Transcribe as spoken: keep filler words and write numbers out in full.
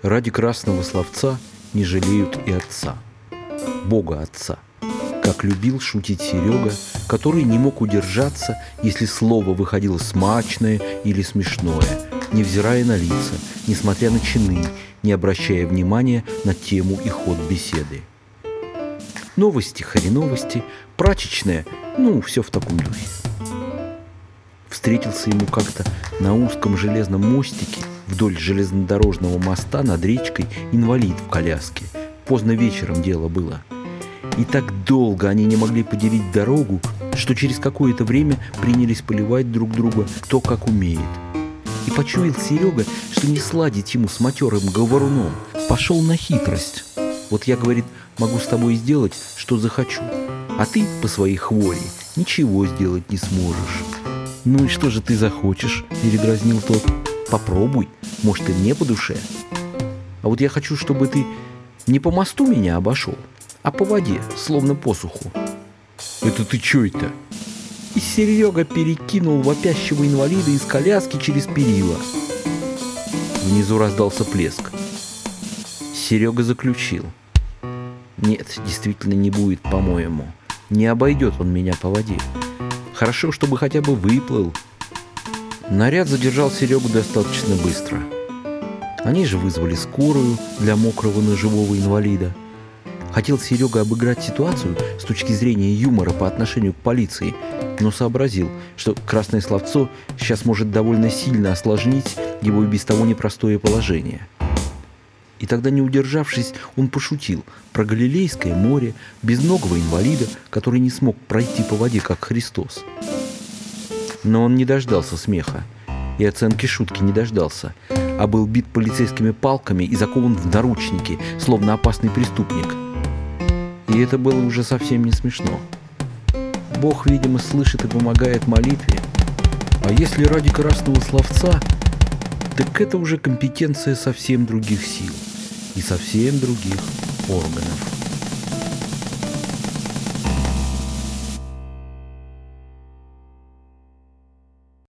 Ради красного словца не жалеют и отца, Бога Отца. Как любил шутить Серега, который не мог удержаться, если слово выходило смачное или смешное, невзирая на лица, несмотря на чины, не обращая внимания на тему и ход беседы. Новости, хреновости, прачечная, ну, все в таком духе. Встретился ему как-то на узком железном мостике вдоль железнодорожного моста над речкой инвалид в коляске. Поздно вечером дело было. И так долго они не могли поделить дорогу, что через какое-то время принялись поливать друг друга кто как умеет. И почуял Серега, что не сладить ему с матерым говоруном. Пошел на хитрость. Вот я, говорит, могу с тобой сделать, что захочу, а ты по своей хвори ничего сделать не сможешь. Ну и что же ты захочешь? Передразнил тот. Попробуй, может, и мне по душе. А вот я хочу, чтобы ты не по мосту меня обошел, а по воде, словно по суху. Это ты чё это? И Серега перекинул вопящего инвалида из коляски через перила. Внизу раздался плеск. Серега заключил: нет, действительно не будет, по-моему. Не обойдет он меня по воде. Хорошо, чтобы хотя бы выплыл. Наряд задержал Серегу достаточно быстро. Они же вызвали скорую для мокрого ножевого инвалида. Хотел Серега обыграть ситуацию с точки зрения юмора по отношению к полиции, но сообразил, что красное словцо сейчас может довольно сильно осложнить его и без того непростое положение. И тогда, не удержавшись, он пошутил про Галилейское море, безногого инвалида, который не смог пройти по воде, как Христос. Но он не дождался смеха, и оценки шутки не дождался, а был бит полицейскими палками и закован в наручники, словно опасный преступник. И это было уже совсем не смешно. Бог, видимо, слышит и помогает молитве. А если ради красного словца, так это уже компетенция совсем других сил и совсем других органов.